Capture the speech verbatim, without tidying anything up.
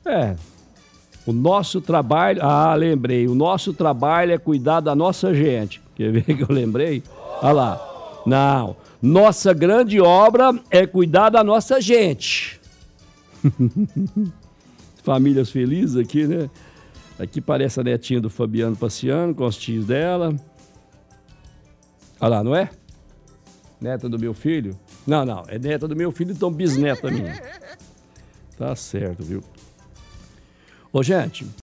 É, o nosso trabalho... Ah, lembrei. O nosso trabalho é cuidar da nossa gente. Quer ver que eu lembrei? Olha lá. Não. Nossa grande obra é cuidar da nossa gente. Famílias felizes aqui, né? Aqui parece a netinha do Fabiano passeando com os tios dela. Olha lá, não é? Neta do meu filho? Não, não. É neta do meu filho, então bisneta minha. Tá certo, viu? Ô, gente...